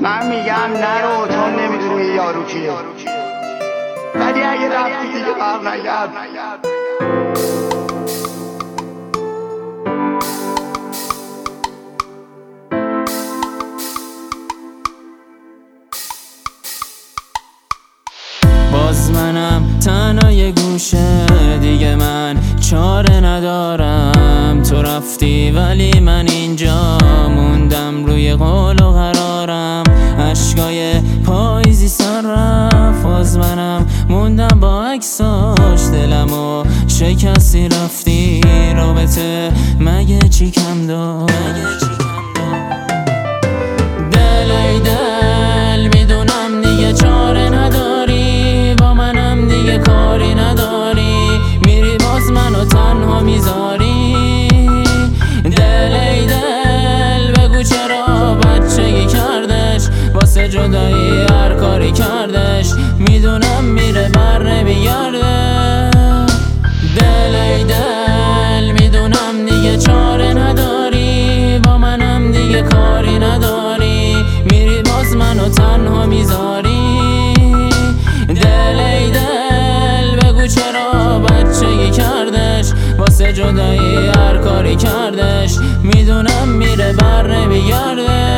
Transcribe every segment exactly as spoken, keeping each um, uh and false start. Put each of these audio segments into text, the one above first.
من میگم نرو چون نمیدونی یارو کیه، ولی اگه رفتی دیگه بر نگرد. باز منم تنها یه گوشه دیگه، من چاره ندارم. تو رفتی ولی من اینجا موندم روی قول و قرارم. عشقای پاییزی سر رفت، باز منم موندم با عکساش. دلمو شکستی رفتی، رابطه مگه چی کم داشت؟ دل ای دل میدونم دیگه چاره نداری، با منم دیگه کاری نداری، میری باز منو تنها میذاری. دل ای دل بگو چرا بچگی کردش، واسه جدایی هر کاری کردش، میدونم میره بر نمیگرده. دل ای دل میدونم دیگه چاره نداری، با منم دیگه کاری نداری، میری باز منو تنها میذاری. دل ای دل بگو چرا بچگی کردش، واسه جدایی هر کاری کردش، میدونم میره بر نمیگرده.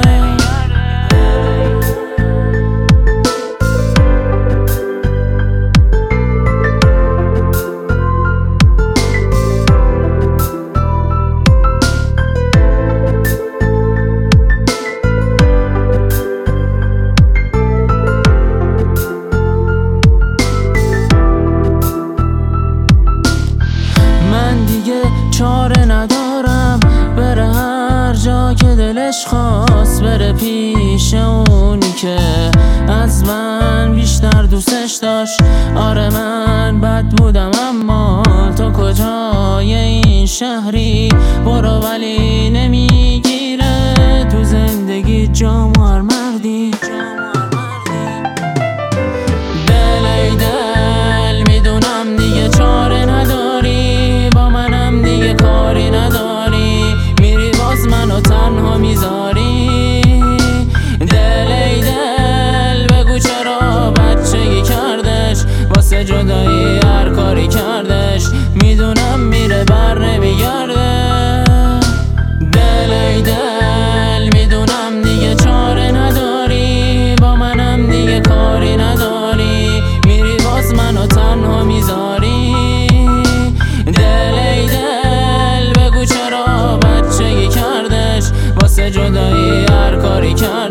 چاره ندارم، بره هر جا که دلش خواست، بره پیش اونی که از من بیشتر دوستش داشت. آره من بد بودم اما تو کجای این شهری؟ برو ولی نمیگیره تو زندگی جام هر مردی. دل ای دل میدونم دیگه چاره نداری، با منم دیگه کاری نداری، میری باز منو تنها میذاری. دل ای دل بگو چرا بچگی کردش، واسه جدایی هر کاری کردش، میدونم میره بر نمیگرده. دل ای دل میدونم دیگه چاره نداری، با منم دیگه کاری نداری، میری باز منو تنها میذاری. دل ای دل بگو چرا بچگی کردش، واسه جدایی هر کاری کرد.